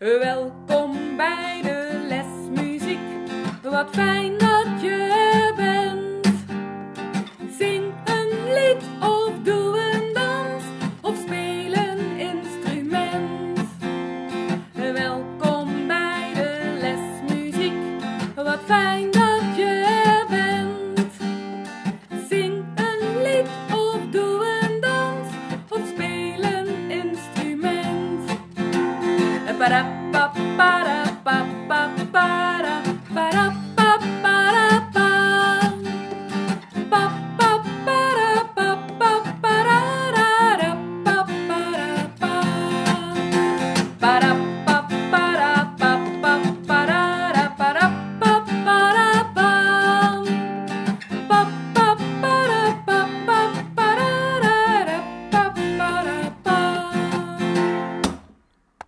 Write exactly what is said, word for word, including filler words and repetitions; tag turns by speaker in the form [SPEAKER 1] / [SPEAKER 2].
[SPEAKER 1] Welkom bij de lesmuziek, wat fijn dat je bent. Zing een lied of doe een dans of speel een instrument. Welkom bij de lesmuziek, wat fijn dat je bent. Zing een lied of doe een dans of speel een instrument. Para pa para pa.